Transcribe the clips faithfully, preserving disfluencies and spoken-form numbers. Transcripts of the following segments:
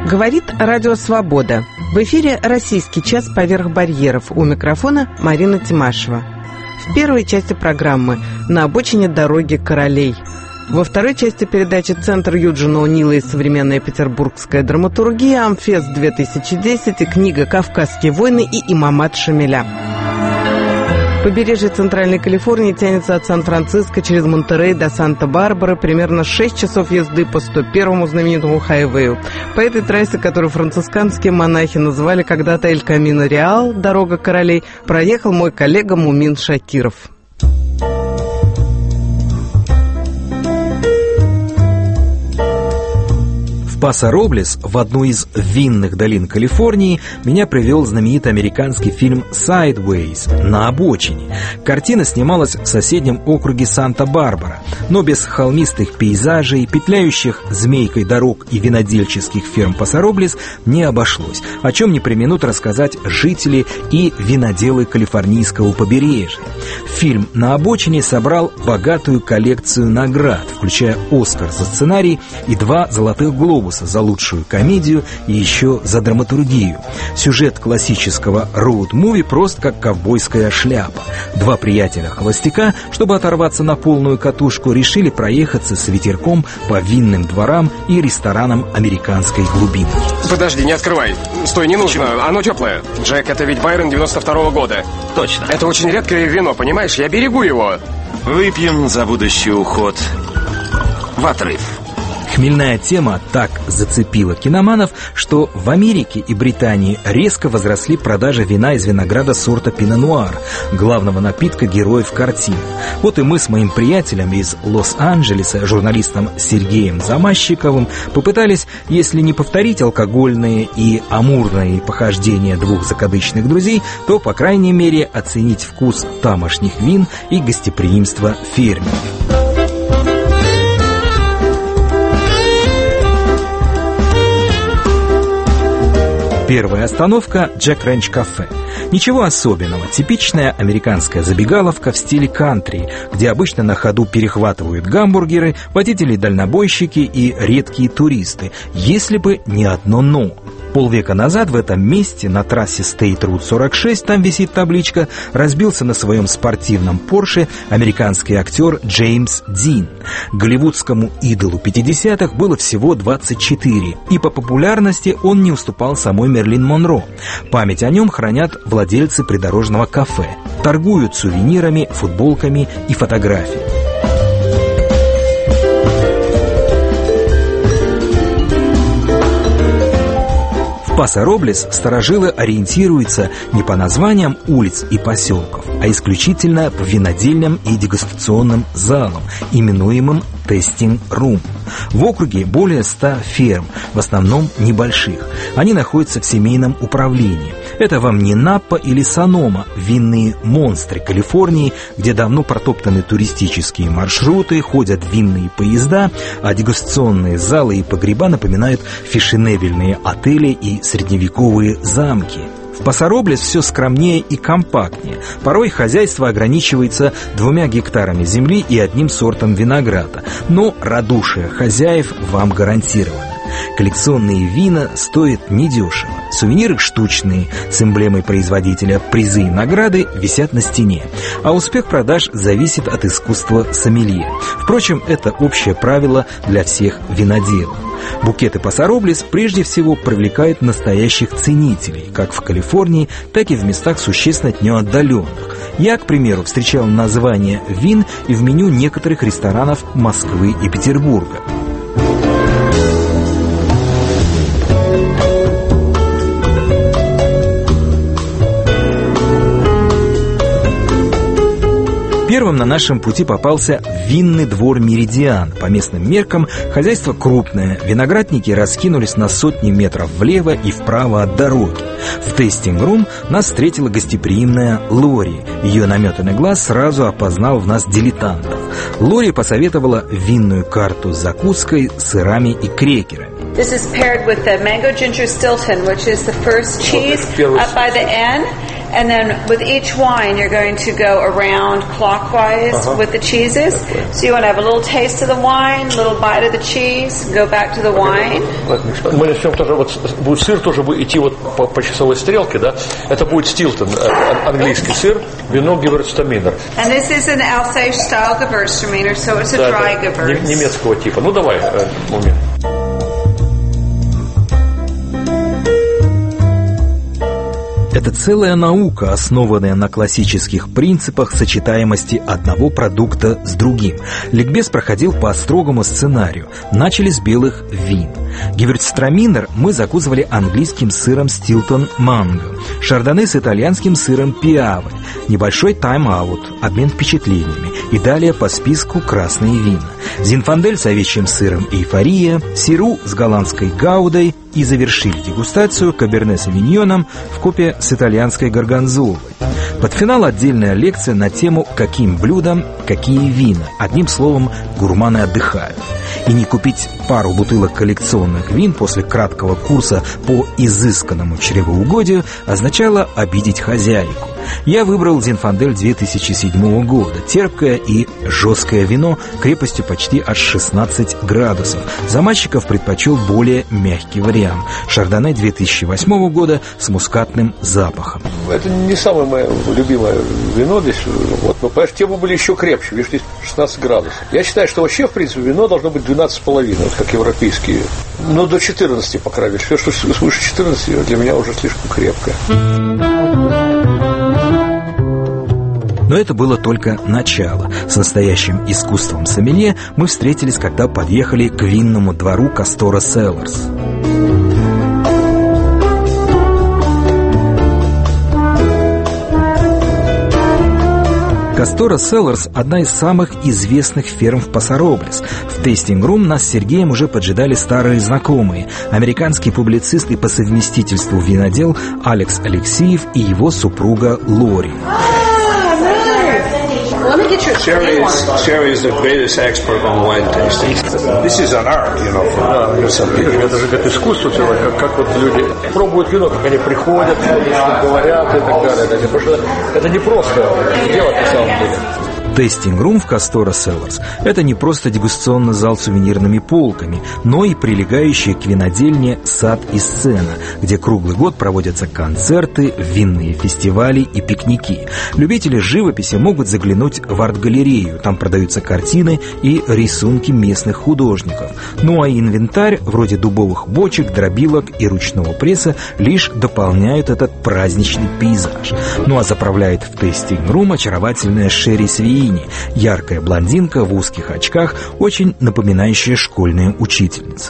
Говорит Радио Свобода. В эфире «Российский час поверх барьеров». У микрофона Марина Тимашева. В первой части программы «На обочине дороги королей». Во второй части передачи «Центр Юджина О'Нила и современная петербургская драматургия», «Амфест-две тысячи десять» и книга «Кавказские войны» и «Имамат Шамиля». Побережье Центральной Калифорнии тянется от Сан-Франциско через Монтерей до Санта-Барбары, примерно шесть часов езды по сто первому знаменитому хайвею. По этой трассе, которую францисканские монахи называли когда-то Эль Камино Реал, дорога королей, проехал мой коллега Мумин Шакиров. В Пасо-Роблес, в одну из винных долин Калифорнии, меня привел знаменитый американский фильм «Sideways» «На обочине». Картина снималась в соседнем округе Санта-Барбара, но без холмистых пейзажей, петляющих змейкой дорог и винодельческих ферм Пасо-Роблес не обошлось, о чем не преминут рассказать жители и виноделы калифорнийского побережья. Фильм «На обочине» собрал богатую коллекцию наград, включая «Оскар» за сценарий и два «Золотых глобуса» за лучшую комедию и еще за драматургию. Сюжет классического роуд-муви прост как ковбойская шляпа. Два приятеля-холостяка, чтобы оторваться на полную катушку, решили проехаться с ветерком по винным дворам и ресторанам американской глубины. Подожди, не открывай. Стой, не нужно, почему? Оно теплое. Джек, это ведь Байрон девяносто второго года. Точно. Это очень редкое вино, понимаешь? Я берегу его. Выпьем за будущий уход в отрыв. Хмельная тема так зацепила киноманов, что в Америке и Британии резко возросли продажи вина из винограда сорта Пино-Нуар, главного напитка героев картины. Вот и мы с моим приятелем из Лос-Анджелеса, журналистом Сергеем Замащиковым, попытались, если не повторить алкогольные и амурные похождения двух закадычных друзей, то, по крайней мере, оценить вкус тамошних вин и гостеприимство фермеров. Первая остановка – Джек Рэнч Кафе. Ничего особенного, типичная американская забегаловка в стиле кантри, где обычно на ходу перехватывают гамбургеры, водители-дальнобойщики и редкие туристы, если бы не одно «но». Полвека назад в этом месте, на трассе State Route сорок шесть, там висит табличка, разбился на своем спортивном Порше американский актер Джеймс Дин. Голливудскому идолу пятидесятых было всего двадцать четыре, и по популярности он не уступал самой Мерлин Монро. Память о нем хранят владельцы придорожного кафе. Торгуют сувенирами, футболками и фотографиями. В Пасо-Роблес старожилы ориентируются не по названиям улиц и поселков, а исключительно по винодельням и дегустационным залам, именуемым «тестинг-рум». В округе более ста ферм, в основном небольших. Они находятся в семейном управлении. Это вам не Наппа или Санома, винные монстры Калифорнии, где давно протоптаны туристические маршруты, ходят винные поезда, а дегустационные залы и погреба напоминают фешенебельные отели и средневековые замки. В Пасо-Роблес все скромнее и компактнее. Порой хозяйство ограничивается двумя гектарами земли и одним сортом винограда. Но радушие хозяев вам гарантировано. Коллекционные вина стоят недешево. Сувениры штучные, с эмблемой производителя, призы и награды висят на стене. А успех продаж зависит от искусства сомелье. Впрочем, это общее правило для всех виноделов. Букеты Пасо-Роблес прежде всего привлекают настоящих ценителей, как в Калифорнии, так и в местах существенно от нее отдаленных. Я, к примеру, встречал названия вин и в меню некоторых ресторанов Москвы и Петербурга. Первым на нашем пути попался винный двор «Меридиан». По местным меркам хозяйство крупное, виноградники раскинулись на сотни метров влево и вправо от дороги. В тестинг-рум нас встретила гостеприимная Лори. Ее наметанный глаз сразу опознал в нас дилетантов. Лори посоветовала винную карту с закуской, сырами и крекерами. This is paired with the mango ginger Stilton, which is the first cheese up by the end. And then with each wine, you're going to go around clockwise uh-huh. with the cheeses. So you want to have a little taste of the wine, a little bite of the cheese, go back to the wine. Мы начнем тоже, вот будет сыр тоже будет идти вот по, по часовой стрелке, да? Это будет Стилтон, английский сыр, вино Gewürztraminer. And this is an Alsace-style Gewürztraminer, so it's a да, dry Gewürz. Немецкого типа. Ну давай, момент. Это целая наука, основанная на классических принципах сочетаемости одного продукта с другим. Ликбез проходил по строгому сценарию. Начали с белых вин. Gewürztraminer мы закусывали английским сыром Stilton Mango, шардоне с итальянским сыром Piave, небольшой тайм-аут, обмен впечатлениями и далее по списку красные вина. Зинфандель с овечьим сыром Эйфория, Сиру с голландской Гаудой и завершили дегустацию Каберне Савиньоном вкупе с итальянской Горгонзолой. Под финал отдельная лекция на тему «Каким блюдам какие вина?». Одним словом, гурманы отдыхают. И не купить пару бутылок коллекционных вин после краткого курса по изысканному чревоугодию означало обидеть хозяйку. Я выбрал Зинфандель две тысячи седьмого года. Терпкое и жесткое вино крепостью почти аж шестнадцать градусов. Замазчиков предпочел более мягкий вариант. Шардоне две тысячи восьмого года с мускатным запахом. Это не самое мое любимое вино здесь. Вот, но, понимаешь, те бы были еще крепче. Видишь, здесь шестнадцать градусов. Я считаю, что вообще, в принципе, вино должно быть двенадцать с половиной, вот как европейские. Но до четырнадцати, по крайней мере. Все, что свыше четырнадцати, для меня уже слишком крепкое. Но это было только начало. С настоящим искусством сомелье мы встретились, когда подъехали к винному двору Кастора Селлерс. Кастора Селлерс – одна из самых известных ферм в Пасароблес. В тейстинг-рум нас с Сергеем уже поджидали старые знакомые. Американский публицист и по совместительству винодел Алекс Алексеев и его супруга Лори. Sherry is, Sherry is the greatest expert on wine tasting. This is an art, you know, for some people. Это же как искусство целое, как, как вот люди пробуют вино, как они приходят, что говорят и так далее. Потому что это не просто делать на самом деле. Тестинг-рум в Кастора Селлерс – это не просто дегустационный зал с сувенирными полками, но и прилегающий к винодельне сад и сцена, где круглый год проводятся концерты, винные фестивали и пикники. Любители живописи могут заглянуть в арт-галерею, там продаются картины и рисунки местных художников. Ну а инвентарь, вроде дубовых бочек, дробилок и ручного пресса, лишь дополняют этот праздничный пейзаж. Ну а заправляет в тестинг-рум очаровательная Шерри Свиини, яркая блондинка в узких очках, очень напоминающая школьную учительницу.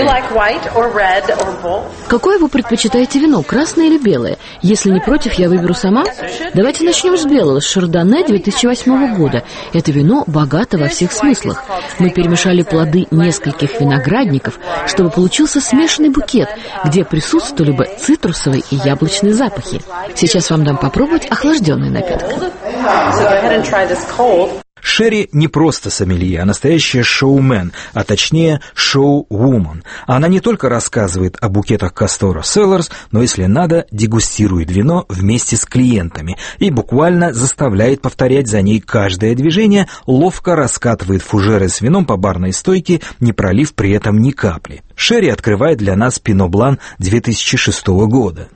Какое вы предпочитаете вино, красное или белое? Если не против, я выберу сама. Давайте начнем с белого, с Шардоне две тысячи восьмого года. Это вино богато во всех смыслах. Мы перемешали плоды нескольких виноградников, чтобы получился смешанный букет, где присутствовали бы цитрусовые и яблочные запахи. Сейчас вам дам попробовать охлажденный напиток. Шерри не просто сомелье, а настоящая шоумен, а точнее шоу-вумен. Она не только рассказывает о букетах Кастора Селлерс, но, если надо, дегустирует вино вместе с клиентами и буквально заставляет повторять за ней каждое движение, ловко раскатывает фужеры с вином по барной стойке, не пролив при этом ни капли. Шерри открывает для нас Пино Блан две тысячи шестого года.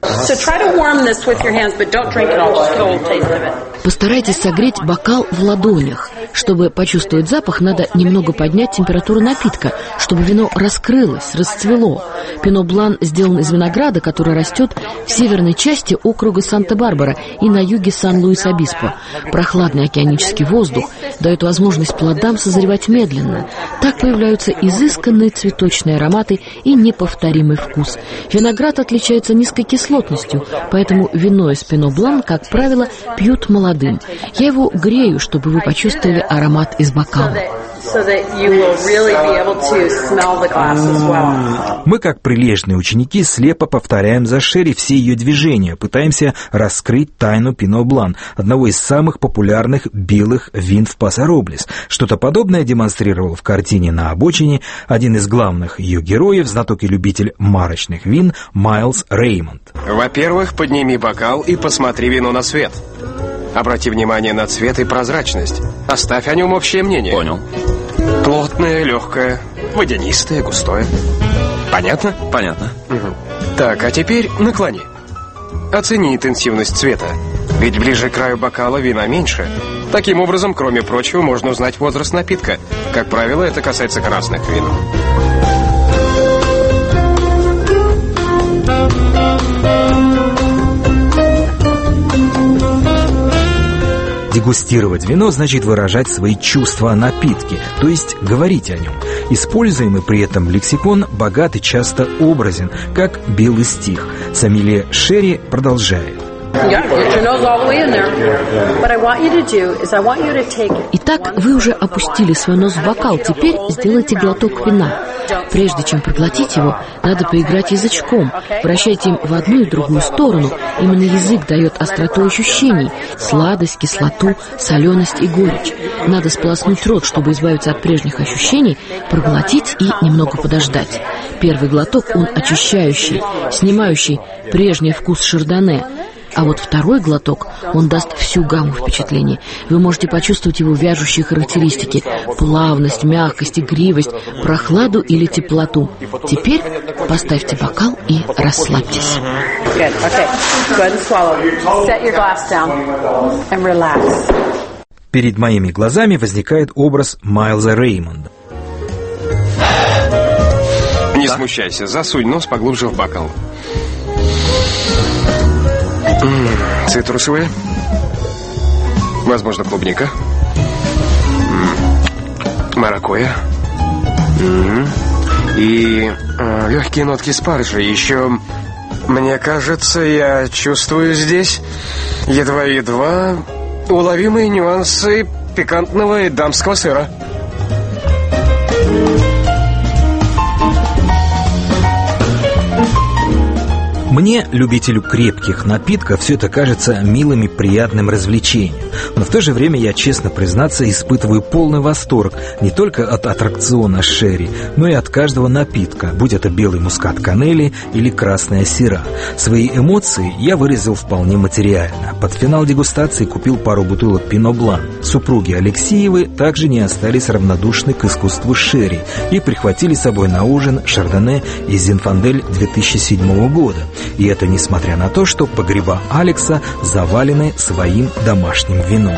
Постарайтесь согреть бокал в ладонях. Чтобы почувствовать запах, надо немного поднять температуру напитка, чтобы вино раскрылось, расцвело. Пино Блан сделан из винограда, который растет в северной части округа Санта-Барбара и на юге Сан-Луис-Обиспо. Прохладный океанический воздух дает возможность плодам созревать медленно. Так появляются изысканные цветочные ароматы и неповторимый вкус. Виноград отличается низкой кислотностью, поэтому вино из Пино Блан, как правило, пьют молодым. Я его грею, чтобы вы почувствовали аромат из бокала. so that you will really be able to smell the glass as well. Мы, как прилежные ученики, слепо повторяем за Шерри все ее движения, пытаемся раскрыть тайну Пино Блан, одного из самых популярных белых вин в Пасо-Роблес. Что-то подобное демонстрировал в картине «На обочине» один из главных ее героев, знаток и любитель марочных вин Майлз Реймонд. Во-первых, подними бокал и посмотри вино на свет. Обрати внимание на цвет и прозрачность. Оставь о нем общее мнение. Понял. Плотное, легкое, водянистое, густое. Понятно? Понятно. Угу. Так, а теперь наклони. Оцени интенсивность цвета. Ведь ближе к краю бокала вина меньше. Таким образом, кроме прочего, можно узнать возраст напитка. Как правило, это касается красных вин. Дегустировать вино значит выражать свои чувства о напитке, то есть говорить о нем. Используемый при этом лексикон богат и часто образен, как белый стих. Сомелье Шерри продолжает. Итак, вы уже опустили свой нос в бокал, теперь сделайте глоток вина. Прежде чем проглотить его, надо поиграть язычком. Вращайте им в одну и другую сторону. Именно язык дает остроту ощущений, сладость, кислоту, соленость и горечь. Надо сполоснуть рот, чтобы избавиться от прежних ощущений, проглотить и немного подождать. Первый глоток, он очищающий, снимающий прежний вкус шардоне. А вот второй глоток, он даст всю гамму впечатлений. Вы можете почувствовать его вяжущие характеристики: плавность, мягкость, игривость, прохладу или теплоту. Теперь поставьте бокал и расслабьтесь. Перед моими глазами возникает образ Майлза Реймонда. Не смущайся, засунь нос поглубже в бокал. М-м, цитрусовые. Возможно, клубника. М-м, маракуйя. М-м, и э, легкие нотки спаржи. Еще, мне кажется, я чувствую здесь едва-едва уловимые нюансы пикантного и дамского сыра. Мне, любителю крепких напитков, все это кажется милым и приятным развлечением. Но в то же время я, честно признаться, испытываю полный восторг не только от аттракциона Шерри, но и от каждого напитка, будь это белый мускат канели или красная сира. Свои эмоции я выразил вполне материально. Под финал дегустации купил пару бутылок Пино Блан. Супруги Алексеевы также не остались равнодушны к искусству Шерри и прихватили с собой на ужин шардоне из Зинфандель две тысячи седьмого года. И это несмотря на то, что погреба Алекса завалены своим домашним вином.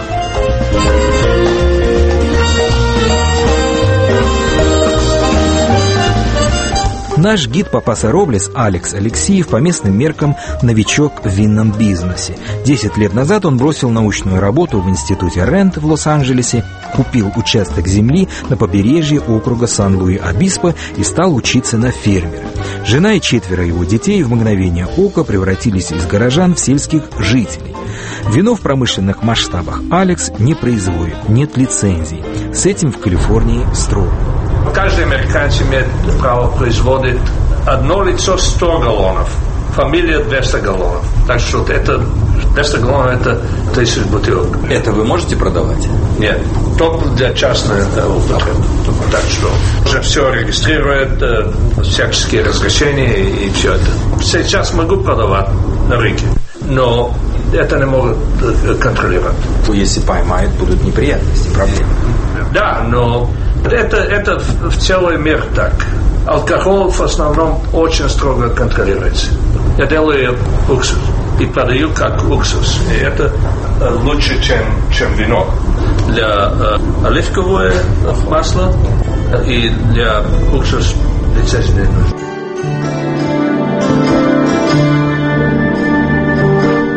Наш гид по Пасо-Роблес Алекс Алексеев по местным меркам новичок в винном бизнесе. Десять лет назад он бросил научную работу в институте Рент в Лос-Анджелесе, купил участок земли на побережье округа Сан-Луи-Обиспо и стал учиться на фермера. Жена и четверо его детей в мгновение ока превратились из горожан в сельских жителей. Вино в промышленных масштабах Алекс не производит, нет лицензий. С этим в Калифорнии строго. Каждый американец имеет право производить одно лицо сто галлонов, фамилия двести галлонов. Так что это двести галлонов – это тысяча бутылок. Это вы можете продавать? Нет, только для частной употребы. Так что уже все регистрирует, всяческие разрешения и все это. Сейчас могу продавать на рынке, но это не могут контролировать. Если поймают, будут неприятности, проблемы. Да, но это, это в, в целый мир так. Алкоголь в основном очень строго контролируется. Я делаю уксус и продаю как уксус. И это лучше, чем, чем вино. Для э, оливковое масло и для уксуса лицензии не нужно.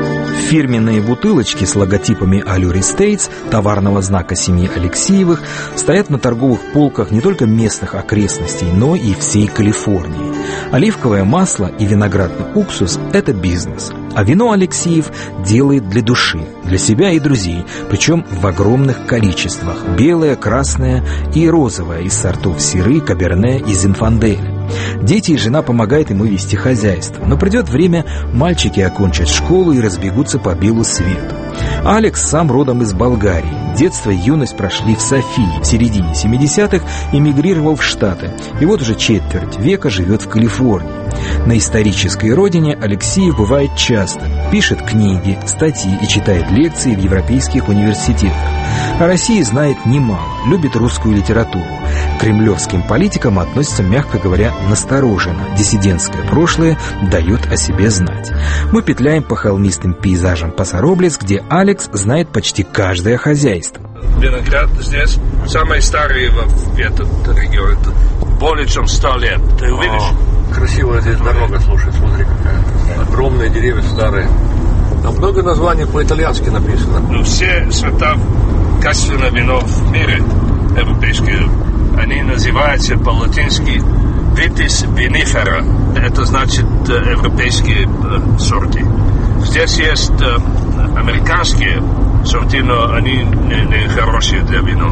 Фирменные бутылочки с логотипами «Allure Estates», товарного знака семьи Алексеевых, стоят на торговых полках не только местных окрестностей, но и всей Калифорнии. Оливковое масло и виноградный уксус – это бизнес. А вино Алексеев делает для души, для себя и друзей, причем в огромных количествах – белое, красное и розовое из сортов Сиры, Каберне и Зинфандель. Дети и жена помогают ему вести хозяйство, но придет время, мальчики окончат школу и разбегутся по белу свету. Алекс сам родом из Болгарии. Детство и юность прошли в Софии. В середине семидесятых эмигрировал в Штаты. И вот уже четверть века живет в Калифорнии. На исторической родине Алексеев бывает часто. Пишет книги, статьи и читает лекции в европейских университетах. О России знает немало, любит русскую литературу. К кремлевским политикам относится, мягко говоря, настороженно. Диссидентское прошлое дает о себе знать. Мы петляем по холмистым пейзажам Пасароблес, где Алекс знает почти каждое хозяйство. Виноград здесь самый старый в этот регион. Более чем сто лет. Ты увидишь? О, красивая здесь дорога, слушай, смотри какая. Огромные деревья старые. Там много названий по-итальянски написано. Ну, все сорта качественного вина в мире европейские, они называются по-латински «vitis vinifera». Это значит европейские сорты. Здесь есть американские сорты, но они не, не хорошие для вина.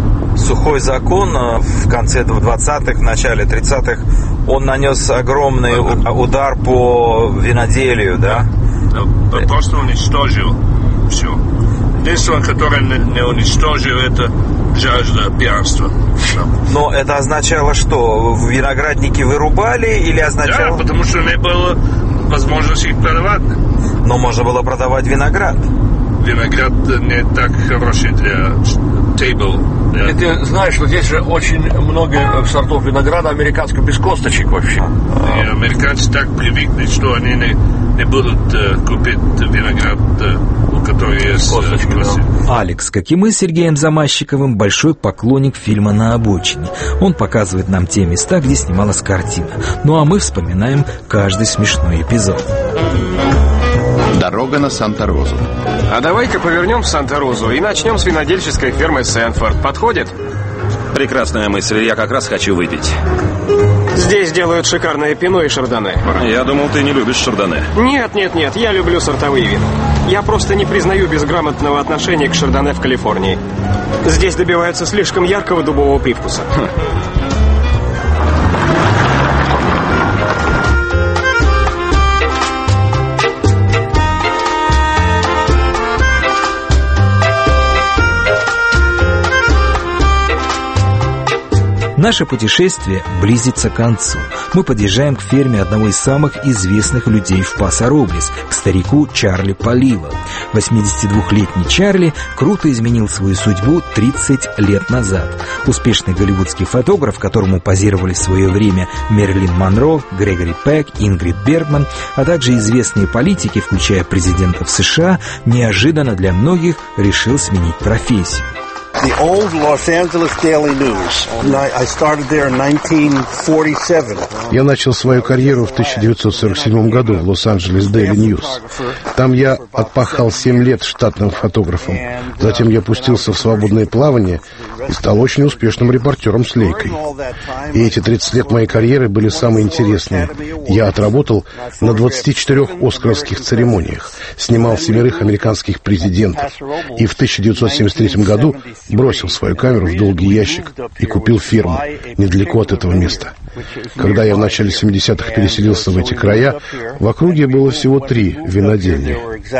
Сухой закон в конце двадцатых, в начале тридцатых, он нанес огромный удар по виноделию, да? да. Просто уничтожил все. Единственное, которое не уничтожил, это жажда пьянства. Но это означало что? Виноградники вырубали или означало... Да, потому что не было возможности их продавать. Но можно было продавать виноград. Виноград не так хороший для тейбл. Да. И ты знаешь, что здесь же очень много сортов винограда американского без косточек вообще. И американцы так привыкли, что они не, не будут uh, купить виноград, uh, у которого есть косточки. Uh, Алекс, как и мы с Сергеем Замащиковым, большой поклонник фильма «На обочине». Он показывает нам те места, где снималась картина. Ну а мы вспоминаем каждый смешной эпизод. Дорога на Санта-Розу. А давай-ка повернем в Санта-Розу и начнем с винодельческой фермы Сэнфорд. Подходит? Прекрасная мысль, я как раз хочу выпить. Здесь делают шикарное пино и шардоне. Я думал, ты не любишь шардоне. Нет, нет, нет, я люблю сортовые вина. Я просто не признаю безграмотного отношения к шардоне в Калифорнии. Здесь добиваются слишком яркого дубового привкуса. Наше путешествие близится к концу. Мы подъезжаем к ферме одного из самых известных людей в Пасароблес, к старику Чарли Полило. восьмидесятидвухлетний Чарли круто изменил свою судьбу тридцать лет назад. Успешный голливудский фотограф, которому позировали в свое время Мэрилин Монро, Грегори Пек, Ингрид Бергман, а также известные политики, включая президентов США, неожиданно для многих решил сменить профессию. The old Los Angeles Daily News. I started there in nineteen forty-seven. Я начал свою карьеру в тысяча девятьсот сорок седьмом году в Лос-Анджелес Daily News. Там я отпахал семь лет штатным фотографом. Затем я пустился в свободное плавание и стал очень успешным репортером с лейкой. И эти тридцать лет моей карьеры были самые интересные. Я отработал на двадцати четырёх оскаровских церемониях, снимал семерых американских президентов. И в тысяча девятьсот семьдесят третьем году бросил свою камеру в долгий ящик и купил ферму недалеко от этого места. Когда я в начале семидесятых переселился в эти края, в округе было всего три винодельни.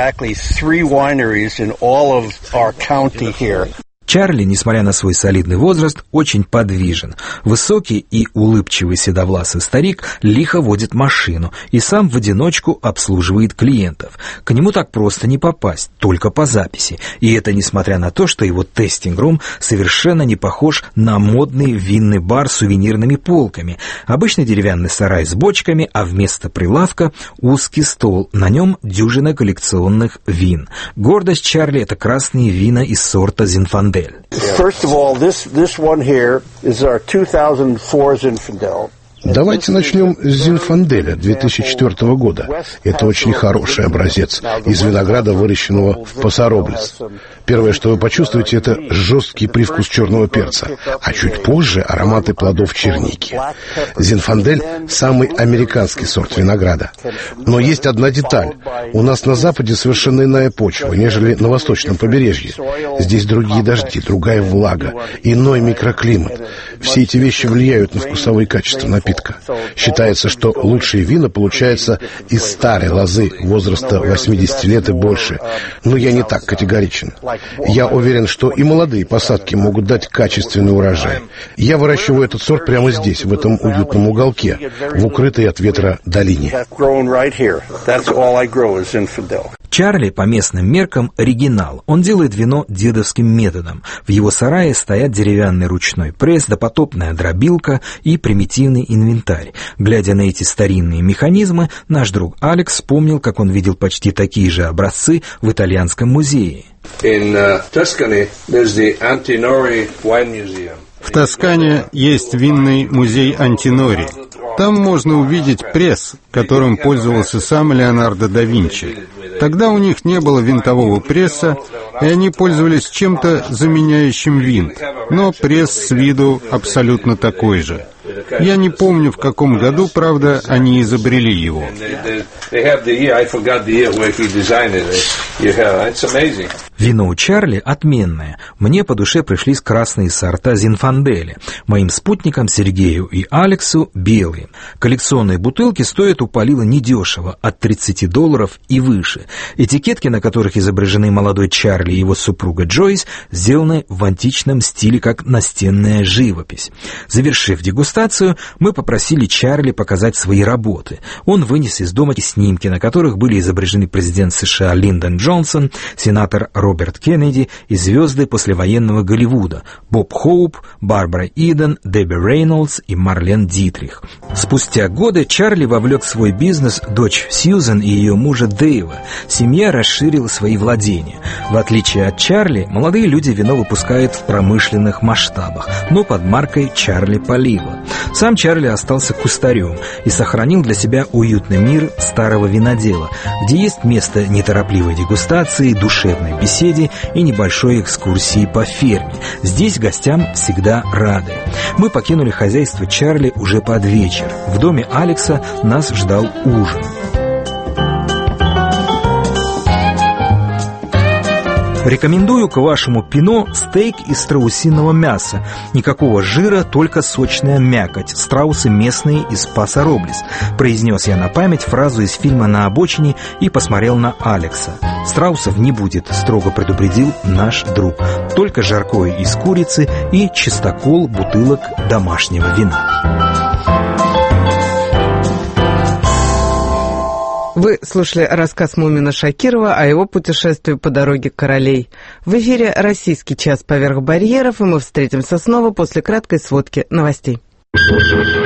Чарли, несмотря на свой солидный возраст, очень подвижен. Высокий и улыбчивый седовласый старик лихо водит машину и сам в одиночку обслуживает клиентов. К нему так просто не попасть, только по записи. И это несмотря на то, что его тестинг-рум совершенно не похож на модный винный бар с сувенирными полками. Обычный деревянный сарай с бочками, а вместо прилавка узкий стол. На нем дюжина коллекционных вин. Гордость Чарли — это красные вина из сорта Зинфандель. First of all, this this one here is our two thousand four Zinfandel. Давайте начнем с Зинфанделя две тысячи четвёртого года. Это очень хороший образец из винограда, выращенного в Пасароблес. Первое, что вы почувствуете, это жесткий привкус черного перца, а чуть позже ароматы плодов черники. Зинфандель – самый американский сорт винограда. Но есть одна деталь. У нас на Западе совершенно иная почва, нежели на восточном побережье. Здесь другие дожди, другая влага, иной микроклимат. Все эти вещи влияют на вкусовые качества напитка. Считается, что лучшие вина получаются из старой лозы возраста восемьдесят лет и больше. Но я не так категоричен. Я уверен, что и молодые посадки могут дать качественный урожай. Я выращиваю этот сорт прямо здесь, в этом уютном уголке, в укрытой от ветра долине. Чарли по местным меркам оригинал. Он делает вино дедовским методом. В его сарае стоят деревянный ручной пресс, допотопная дробилка и примитивный инвентарь. Глядя на эти старинные механизмы, наш друг Алекс вспомнил, как он видел почти такие же образцы в итальянском музее. В Тоскане есть винный музей Антинори. Там можно увидеть пресс, которым пользовался сам Леонардо да Винчи. Тогда у них не было винтового пресса, и они пользовались чем-то заменяющим винт, но пресс с виду абсолютно такой же. Я не помню, в каком году, правда, они изобрели его. Вино у Чарли отменное. Мне по душе пришлись красные сорта Зинфанделя. Моим спутникам Сергею и Алексу белые. Коллекционные бутылки стоят у Полила недешево, от тридцати долларов и выше. Этикетки, на которых изображены молодой Чарли и его супруга Джойс, сделаны в античном стиле, как настенная живопись. Завершив дегустацию, мы попросили Чарли показать свои работы. Он вынес из дома снимки, на которых были изображены президент США Линдон Джонсон, сенатор Роберт Кеннеди и звезды послевоенного Голливуда Боб Хоуп, Барбара Иден, Дебби Рейнольдс и Марлен Дитрих. Спустя годы Чарли вовлек в свой бизнес дочь Сьюзен и ее мужа Дэйва. Семья расширила свои владения. В отличие от Чарли, молодые люди вино выпускают в промышленных масштабах, но под маркой Чарли Полила. Сам Чарли остался кустарем и сохранил для себя уютный мир старого винодела, где есть место неторопливой дегустации, душевной беседе и небольшой экскурсии по ферме. Здесь гостям всегда рады. Мы покинули хозяйство Чарли уже под вечер. В доме Алекса нас ждал ужин. Рекомендую к вашему пино стейк из страусиного мяса. Никакого жира, только сочная мякоть. Страусы местные из Пасароблес. Произнес я на память фразу из фильма «На обочине» и посмотрел на Алекса. Страусов не будет, строго предупредил наш друг. Только жаркое из курицы и чистокол бутылок домашнего вина. Вы слушали рассказ Мумина Шакирова о его путешествии по дороге королей. В эфире «Российский час поверх барьеров», и мы встретимся снова после краткой сводки новостей.